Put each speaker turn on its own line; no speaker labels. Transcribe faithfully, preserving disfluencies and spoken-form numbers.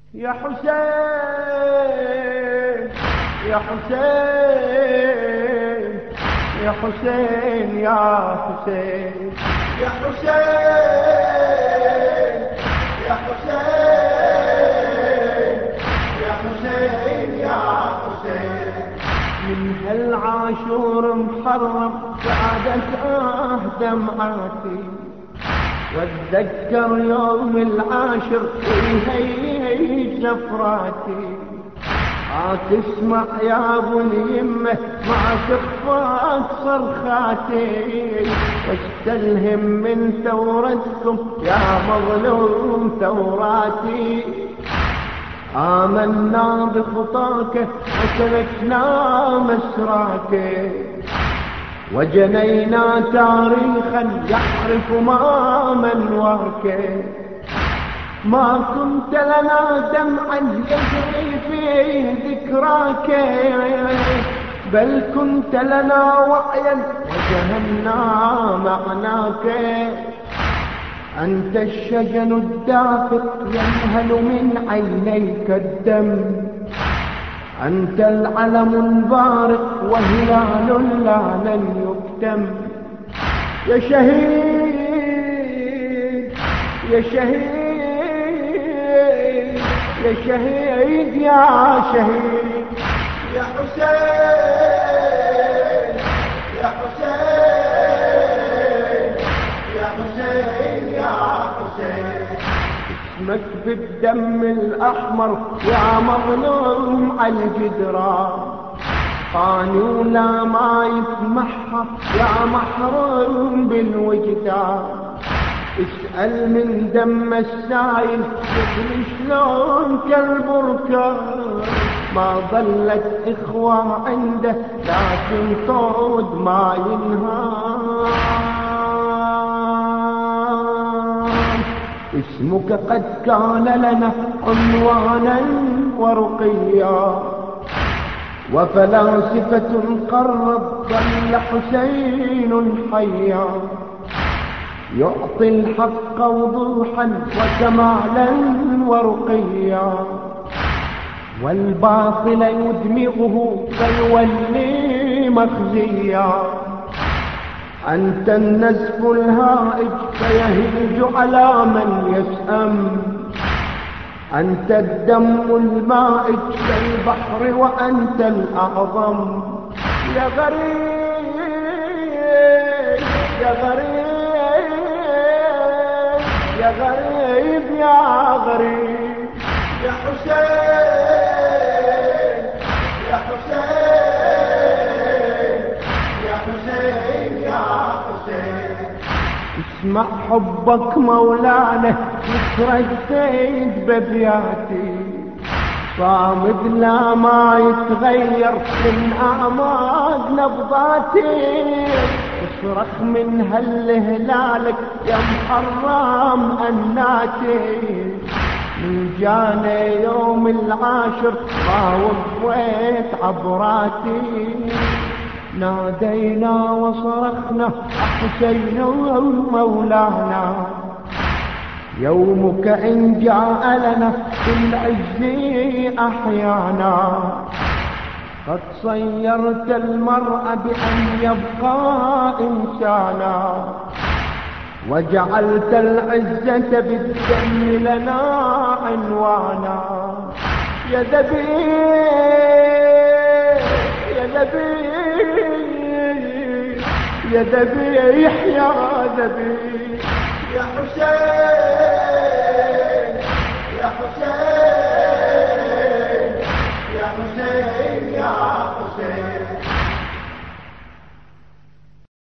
يا حسين يا حسين يا حسين يا حسين يا حسين يا حسين يا حسين يا حسين من هالعاشور محرم قعدت اهدم عاتي واتذكر يوم العاشر ويهيج زفراتي. ما تسمع يا ابو اليمه ما تخفاك صرخاتي واستلهم من ثورتكم يا مظلوم ثوراتي. آمنا بخطاك وسلكنا مسراك وجنينا تاريخا يعرف ما منواك. ما كنت لنا دمعا يجري في ذكراك بل كنت لنا وعيا وجهلنا معناك. أنت الشجن الدافق ينهل من عينيك الدم. أنت العلم البارق وهلال لا لن يكتم. يا شهيد يا شهيد يا شهيد يا شهيد يا حسين يا حسين يا حسين يا حسين. اسمك بالدم الأحمر يا مظلوم على الجدران. قانونا ما يسمحها يا محروم بالوجدان. اسأل من دم السايل يجري شلون كالبركان. ما ظلت إخوة عنده لكن طود ما ينهان. اسمك قد كان لنا عنوانا ورقيا وفلاسفة قرب ظل حسين حيا. يعطي الحق وضوحا وكمالا ورقيا والباطل يدمغه فيولي مخزيا. أنت النزف الهائج فيهيج على من يسأم. أنت الدم المائج كالبحر وأنت الأعظم. يا غريب يا غريب يا غريب يا غريب يا حسين يا حسين يا حسين يا حسين. اسمع حبك مولانا يتردد بابياتي. صامد لا ما يتغير من أعماق نبضاتي. اصرخ من هالهلالك يا محرم أناتي. من جانا يوم العاشر ما وقفت عبراتي. نادينا وصرخنا حسين مولانا. يومك إن جاء لنا بالعز أحيانا. قد صيرت المرء بأن يبقى إنسانا وجعلت العزة بالدم لنا عنوانا. يا ذبيح يا ذبيح يا ذبيح يا ذبيح